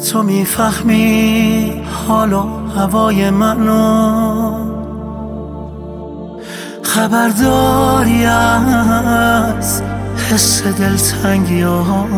تو میفهمی حال و هوای منو، خبرداری از حس دلتنگی ها.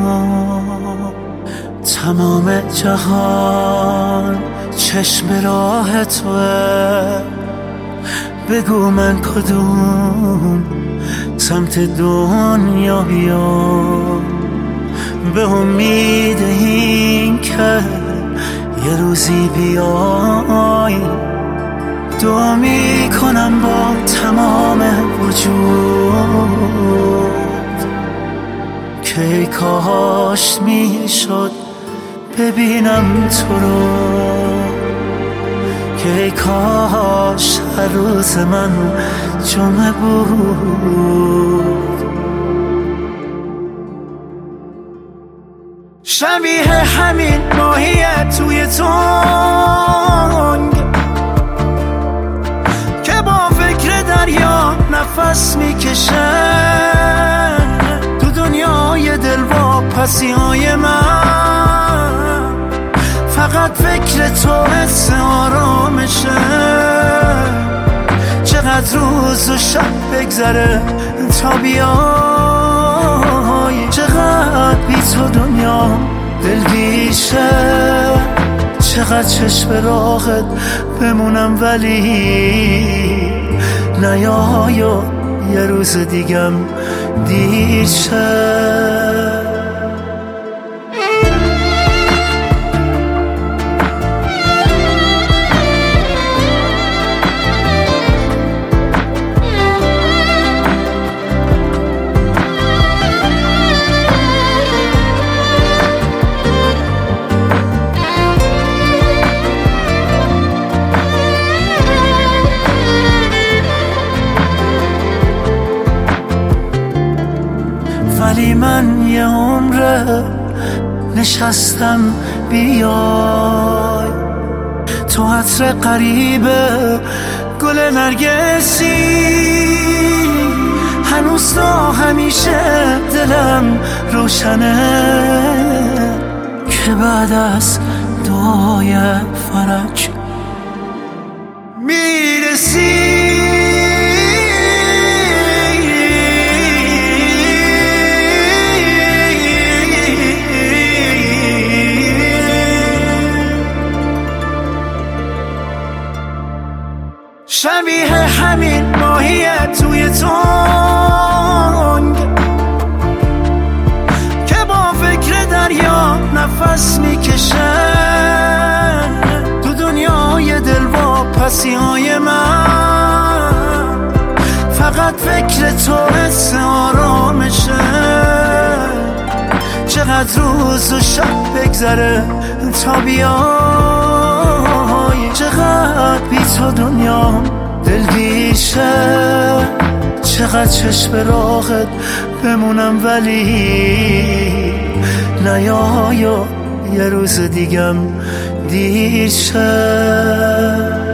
تمام جهان چشم راه توه، بگو من کدوم سمت دنیا بیام، به امید این که یه روزی بیای. دعا میکنم با تمام وجود که ای کاش میشد ببینم تو رو، که ای کاش هر روز من جمعه بود. شبیه همین ماهیه توی تنگ که با فکر دریا نفس میکشه، تو دنیای دلواپسی های من فقط فکر تو حس آرامشه. چقدر روز و شب بگذره تا بیای، چقدر بی تو دنیا دلگیشه، چقدر چشم راهت بمونم ولی نیای و یه روز دیگم دیر شه. ولی من یه عمره نشستم بیای، تو عطر قریبه گل نرگسی، هنوز تا همیشه دلم روشنه که بعد از دعای فرج میرسی. شبیه همین ماهیه توی تنگ که با فکر دریا نفس میکشه، تو دنیای دلواپسی های من فقط فکر تو حس آرامشه. چقدر روز و شب بگذره تا بیای، چقدر بی تو دنیا دلگیشه، چقدر چشم راهت بمونم ولی نیای و یه روز دیگم دیر شه.